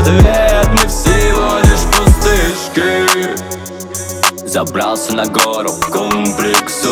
ответ, мы всего лишь пустышки. Забрался на гору комплексу,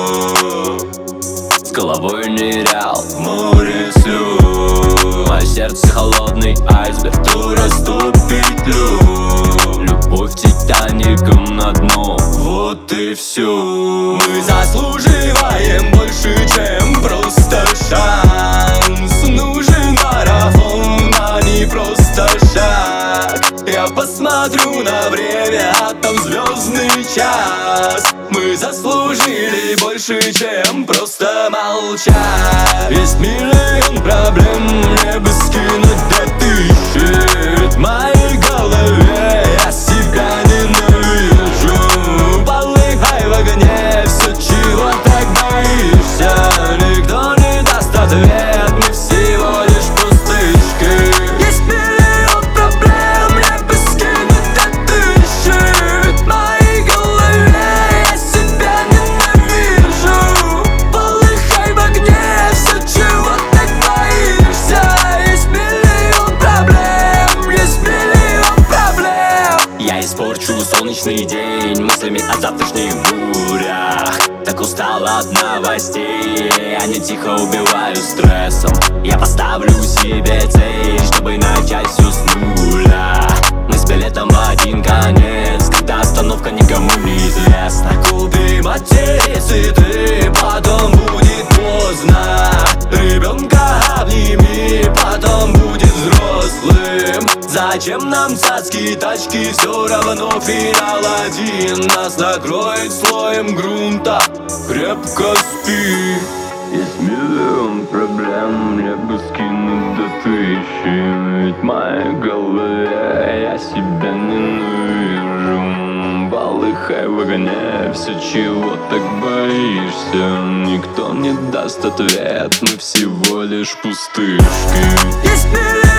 с головой нырял в море слез. Мое сердце холодный айсберг, то растопит лед. Любовь титаником на дно, вот и все. Мы заслуживаем больше, чем просто шанс. Нужен марафон, а не просто шаг. Я посмотрю на время, а там звездный час. Мы заслужили больше, чем просто молчать. Есть миллион проблем, мне бы скинуть до 1000. В моей голове я себя ненавижу. Полыхай в огне, все, чего так боишься. Никто не даст ответ, мы всего лишь пустышки. Есть миллион проблем, мне бы скинуть до 1000. В моей голове я себя ненавижу. Полыхай в огне, все, чего так боишься. Есть миллион проблем, есть миллион проблем. Я испорчу солнечный день мыслями о завтрашних бурях. Так устал от новостей, они тихо убивают стрессом. Я поставлю себе цель, чтобы начать все с нуля. Мы с билетом в один конец, когда остановка никому не известна. Купи матерец и ты, потом будет поздно. Ребенка обними, потом будет взрослым. Зачем нам цацки, тачки, все равно финал один. Нас накроет слоем грунта, крепко спи. Есть миллион проблем, мне бы скинуть до 1000. Ведь в моей голове я себя ненавижу. Полыхай в огне, все, чего так боишься. Никто не даст ответ, мы всего лишь пустышки. Есть миллион